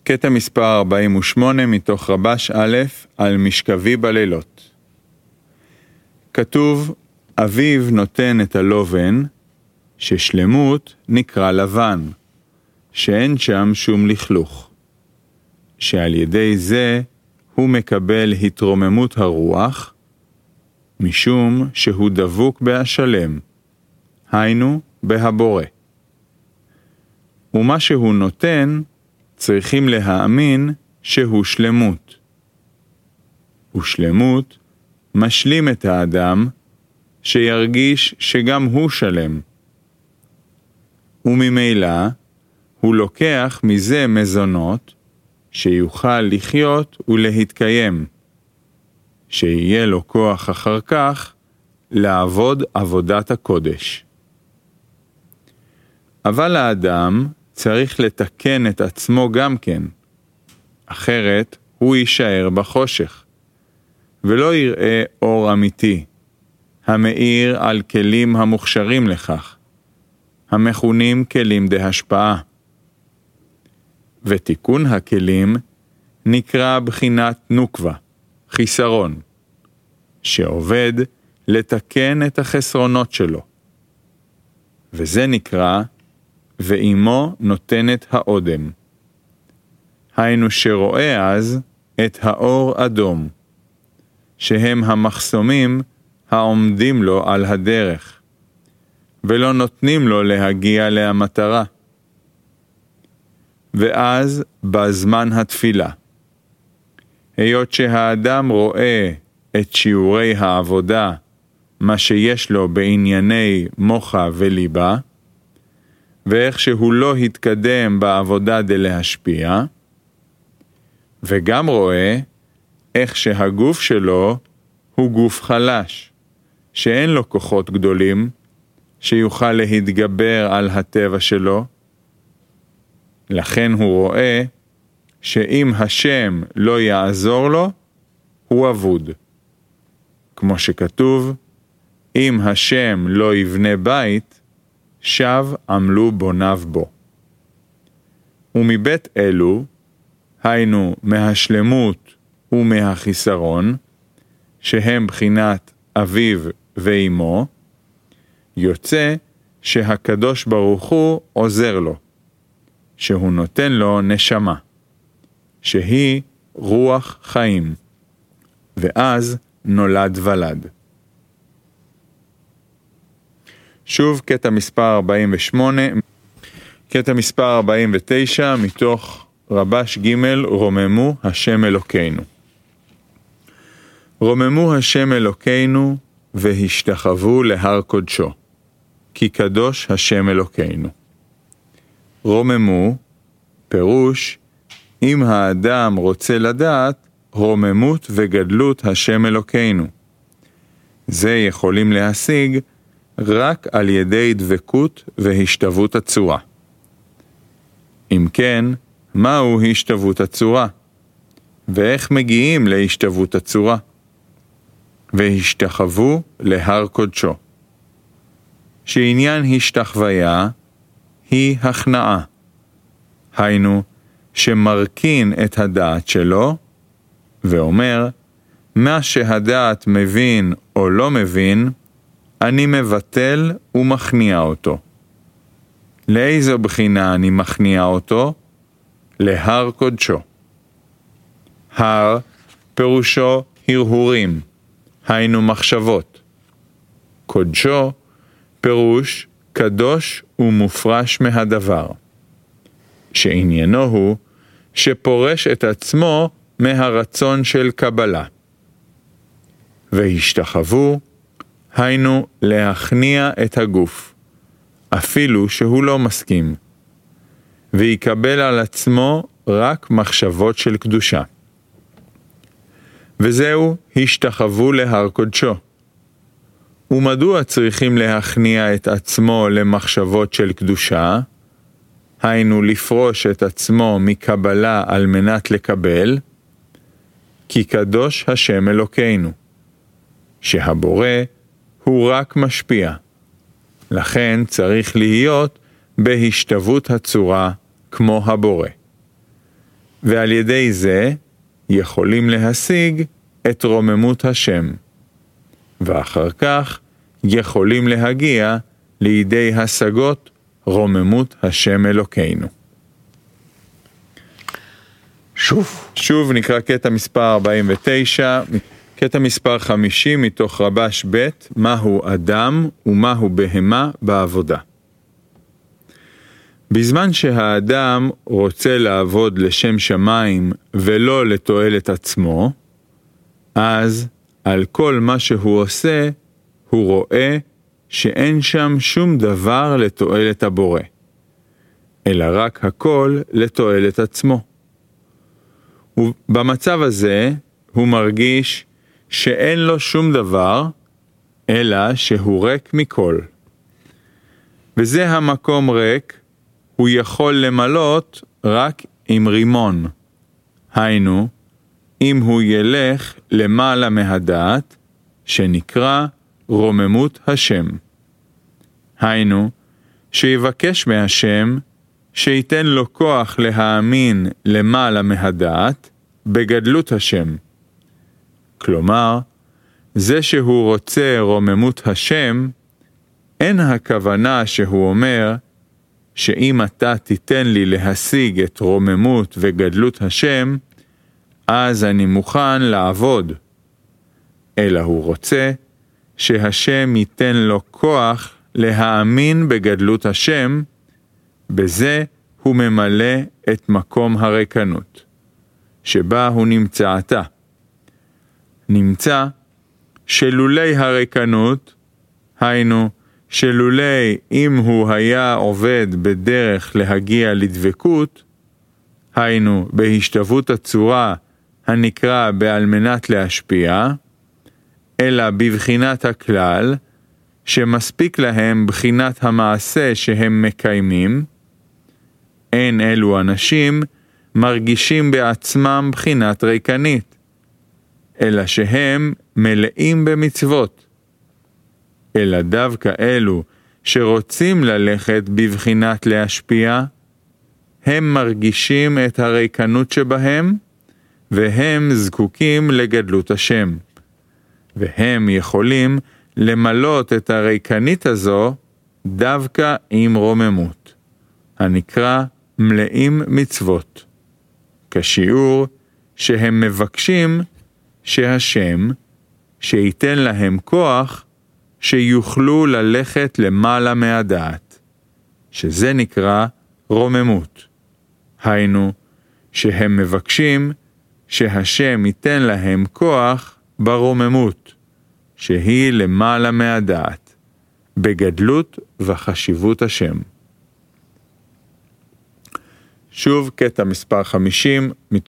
קטע מספר 48 מתוך רבש א' על משכבי בלילות. כתוב, אביו נותן את הלובן, ששלמות נקרא לבן, שאין שם שום לכלוך, שעל ידי זה הוא מקבל התרוממות הרוח, משום שהוא דבוק בהשלם, היינו בהבורא. ומה שהוא נותן, צריכים להאמין שהוא שלמות. ושלמות משלים את האדם, שירגיש שגם הוא שלם. וממילא הוא לוקח מזה מזונות, שיוכל לחיות ולהתקיים, שיהיה לו כוח אחר כך לעבוד עבודת הקודש. אבל האדם צריך לתקן את עצמו גם כן, אחרת הוא יישאר בחושך, ולא יראה אור אמיתי, המאיר על כלים המוכשרים לכך, המכונים כלים דהשפעה. ותיקון הכלים נקרא בחינת נוקבה, חיסרון, שעובד לתקן את החסרונות שלו. וזה נקרא ואימו נותנת האודם. היינו שרואה אז את האור אדום, שהם המחסומים העומדים לו על הדרך, ולא נותנים לו להגיע למטרה. ואז בזמן התפילה, היות שהאדם רואה את שיעורי העבודה, מה שיש לו בענייני מוחה וליבה, ואיך שהוא לא התקדם בעבודה דלהשפיע, וגם רואה איך שהגוף שלו הוא גוף חלש, שאין לו כוחות גדולים, שיוכל להתגבר על הטבע שלו. לכן הוא רואה שאם השם לא יעזור לו, הוא אבוד. כמו שכתוב, אם השם לא יבנה בית, שב עמלו בוניו בו. ומבית אלו, היינו מהשלמות ומהחיסרון, שהם בחינת אביו ואימו, יוצא שהקדוש ברוך הוא עוזר לו, שהוא נותן לו נשמה, שהיא רוח חיים, ואז נולד ולד. שוב קטע מספר 48, קטע מספר 49 מתוך רבש ג' רוממו השם אלוקינו. רוממו השם אלוקינו והשתחוו להר קודשו, כי קדוש השם אלוקינו. רוממו, פירוש, אם האדם רוצה לדעת, רוממות וגדלות השם אלוקינו. זה יכולים להשיג רק על ידי דבקות והשתוות הצורה. אם כן, מהו השתוות הצורה? ואיך מגיעים להשתוות הצורה? והשתחוו להר קודשו. שעניין השתחוויה היא הכנעה. היינו, שמרכין את הדעת שלו, ואומר, מה שהדעת מבין או לא מבין, אני מבטל ומכניע אותו. לאיזו בחינה אני מכניע אותו? להר קודשו. הר פירושו הרהורים, היינו מחשבות. קודשו פירוש קדוש ומופרש מהדבר, שעניינו הוא שפורש את עצמו מהרצון של קבלה. והשתחוו, היינו להכניע את הגוף, אפילו שהוא לא מסכים, ויקבל על עצמו רק מחשבות של קדושה. וזהו השתחוו להר קודשו. ומדוע צריכים להכניע את עצמו למחשבות של קדושה? היינו לפרוש את עצמו מקבלה על מנת לקבל, כי קדוש השם אלוקינו, שהבורא הוא רק משפיע. לכן צריך להיות בהשתוות הצורה כמו הבורא. ועל ידי זה יכולים להשיג את רוממות השם, ואחר כך יכולים להגיע לידי השגות רוממות השם אלוקינו. שוב נקרא קטע מספר 49, קטע מספר 50 מתוך רבש ב', מהו אדם ומהו בהמה בעבודה. בזמן שהאדם רוצה לעבוד לשם שמיים ולא לתועלת עצמו, אז על כל מה שהוא עושה, הוא רואה שאין שם שום דבר לתועלת הבורא, אלא רק הכל לתועלת עצמו. ובמצב הזה הוא מרגיש שאין לו שום דבר, אלא שהוא ריק מכל. וזה המקום ריק, הוא יכול למלות רק עם רימון. היינו, אם הוא ילך למעלה מהדעת, שנקרא רוממות השם. היינו, שיבקש מהשם, שייתן לו כוח להאמין למעלה מהדעת, בגדלות השם. כלומר, זה שהוא רוצה רוממות השם, אין הכוונה שהוא אומר, שאם אתה תיתן לי להשיג את רוממות וגדלות השם, אז אני מוכן לעבוד. אלא הוא רוצה שהשם ייתן לו כוח להאמין בגדלות השם, בזה הוא ממלא את מקום הריקנות, שבה הוא נמצא עתה. נמצא שלולי הריקנות, היינו, שלולי אם הוא היה עובד בדרך להגיע לדבקות, היינו בהשתוות הצורה הנקרא בעל מנת להשפיע, אלא בבחינת הכלל, שמספיק להם בחינת המעשה שהם מקיימים, אין אלו אנשים מרגישים בעצמם בחינת ריקנית, אלא שהם מלאים במצוות. אלא דווקא אלו שרוצים ללכת בבחינת להשפיע, הם מרגישים את הריקנות שבהם, והם זקוקים לגדלות השם. והם יכולים למלות את הריקנית הזו דווקא עם רוממות, הנקרא מלאים מצוות, כשיעור שהם מבקשים שהשם שייתן להם כוח שיוכלו ללכת למעלה מהדעת, שזה נקרא רוממות. היינו, שהם מבקשים שהשם ייתן להם כוח ברוממות, שהיא למעלה מהדעת, בגדלות וחשיבות השם. שוב קטע מספר 50